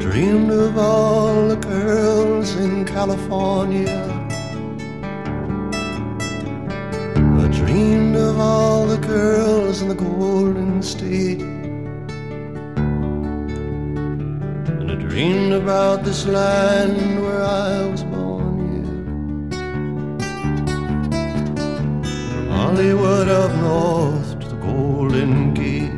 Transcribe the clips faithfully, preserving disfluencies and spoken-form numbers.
dreamed of all the girls in California. I dreamed of all the girls in the Golden State. And I dreamed about this land where I was born, yeah. From Hollywood up north to the Golden Gate.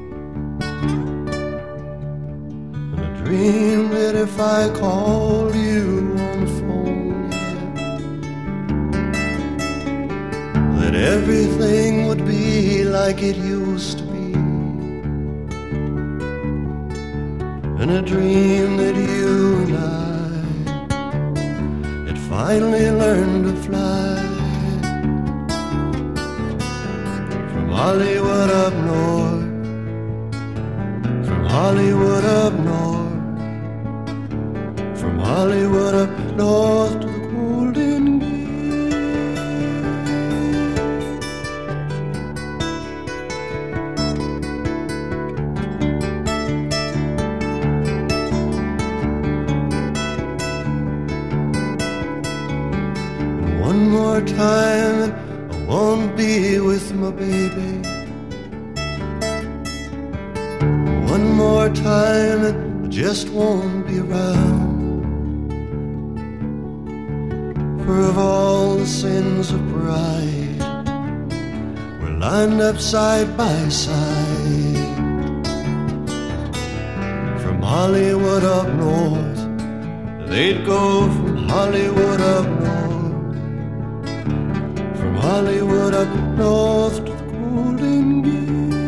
And I dreamed that if I called you on the phone, yeah, that everything would be like it used to be. And a dream that you and I had finally learned to fly. From Hollywood up north, from Hollywood up north, from Hollywood up north to the Golden Gate. One more time, I won't be with my baby. One more time, I just won't be around. For of all the sins of pride, we're lined up side by side. From Hollywood up north, they'd go from Hollywood up north. From Hollywood up north to the Golden Gate.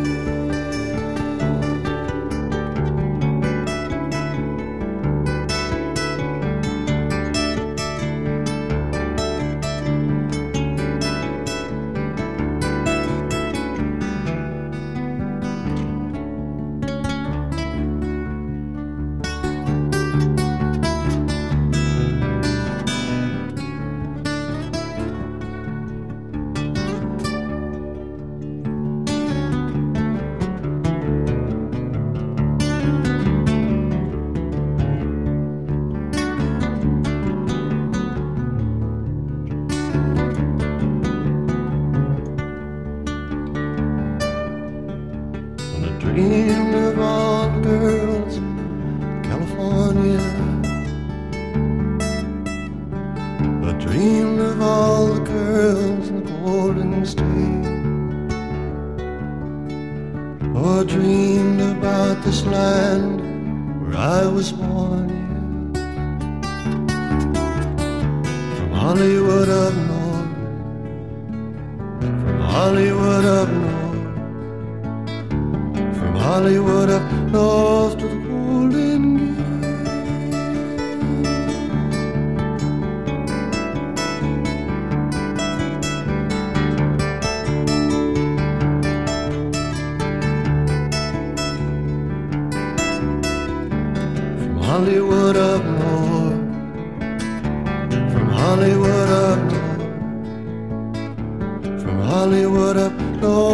Dreamed of all the girls in California. I dreamed of all the girls in the Golden State. Oh, I dreamed about this land where I was born, yeah. From Hollywood up north, from Hollywood up north, Hollywood up north to the Golden Gate. From Hollywood up north, from Hollywood up north, from Hollywood up north.